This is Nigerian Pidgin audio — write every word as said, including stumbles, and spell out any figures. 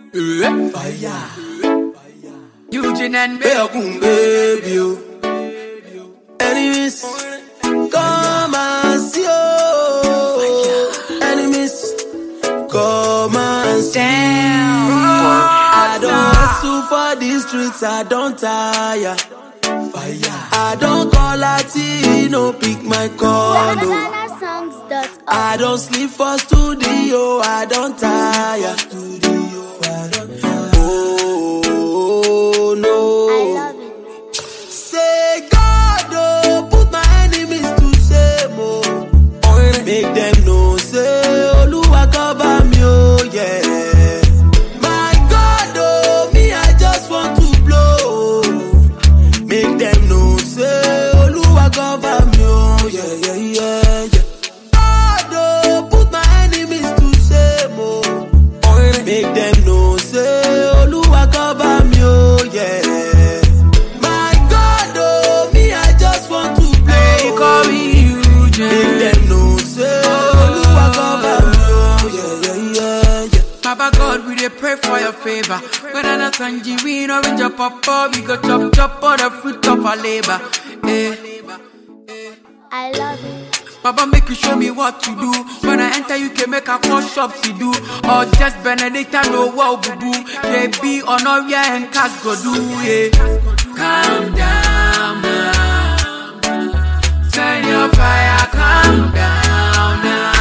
Fire. Eugene and Beogun baby o. Enemies, come and see oh. Enemies, come and see. I don't hustle for these streets, I don't tire. Fire. I don't call Latino, pick my call. No. I don't sleep for studio, I don't tire. Oh no. I love it. Say God, oh, put my enemies to shame, oh. Make them know, say Oluwa cover me, oh yeah. My God, oh, me I just want to blow. Make them know, say Oluwa cover me, oh yeah, yeah, yeah, yeah. God, oh, put my enemies to shame, oh. Make them know, say Oluwa cover me, oh yeah. My God, oh, me I just want to blow. Hey, call me Eugene. Make them know, say Oluwa cover me, oh yeah, yeah, yeah, yeah. Papa God, we dey pray for your favor. When I not sanji, we no reach your papa. We go chop chop all the fruit of our labor. Eh. I love it. Papa make you show me what to do. When I enter you can make a call shops to do. Or just Benedict and no wow boo boo. They be on all yeah and cash go do yeah. Calm down now. Turn your fire, calm down now.